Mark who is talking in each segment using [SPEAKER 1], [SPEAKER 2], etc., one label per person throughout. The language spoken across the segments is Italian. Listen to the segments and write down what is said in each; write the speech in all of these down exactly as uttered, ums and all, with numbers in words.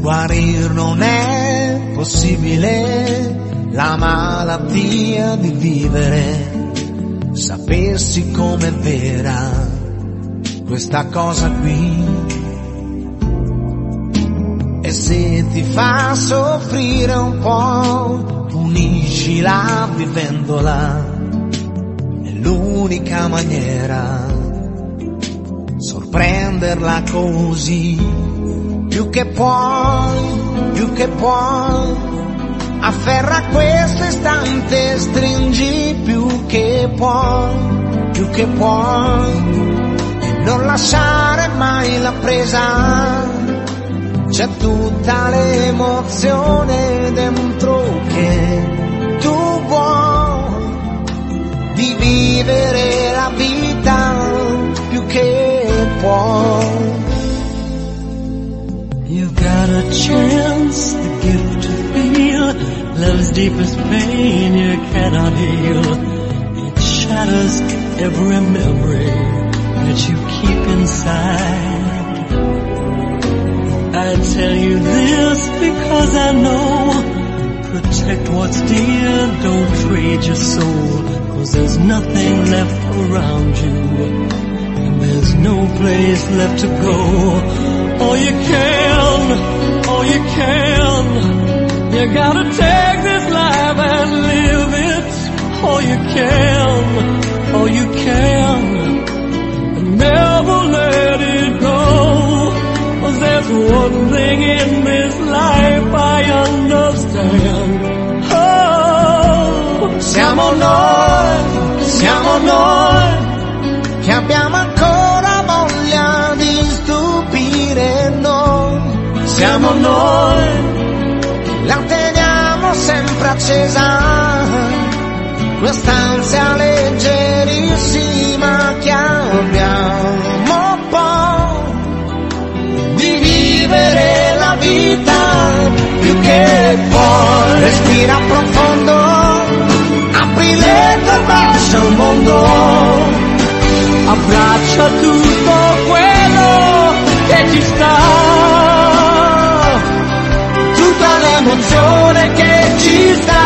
[SPEAKER 1] Guarir non è possibile, la malattia di vivere. Sapessi com'è vera questa cosa qui. E se ti fa soffrire un po', puniscila vivendola. È l'unica maniera, sorprenderla così. Più che puoi, più che puoi, afferra questo istante, stringi più che puoi, più che puoi, e non lasciare mai la presa. C'è tutta l'emozione dentro che tu vuoi, di vivere la vita più che puoi.
[SPEAKER 2] You've got a chance, the gift to feel love's deepest pain you cannot heal. It shatters every memory that you keep inside. I tell you this because I know, protect what's dear, don't trade your soul, 'cause there's nothing left around you, and there's no place left to go. All you can, all you can, you gotta take this life and live it. All you can, all you can, and never let it go. 'Cause there's one thing in this life I understand. Oh,
[SPEAKER 1] siamo noi, siamo noi, che abbiamo ancora voglia di stupire noi. Siamo noi, la teniamo sempre accesa, quest'ansia leggerissima che abbiamo poi, di vivere la vita più che puoi. Respira profondo, apri le tue braccia al mondo,
[SPEAKER 2] abbraccia tutto quello che ci sta,
[SPEAKER 1] tutta l'emozione che ci sta.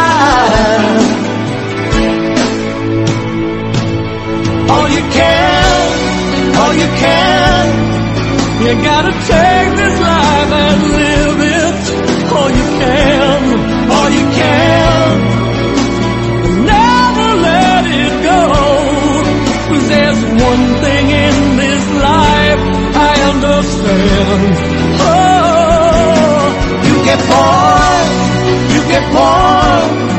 [SPEAKER 1] All you can, all you can,
[SPEAKER 2] you gotta take this life and live it. All you can, all you can, never let it go. 'Cause there's one thing in this life I understand. Oh,
[SPEAKER 1] più che puoi, più che puoi,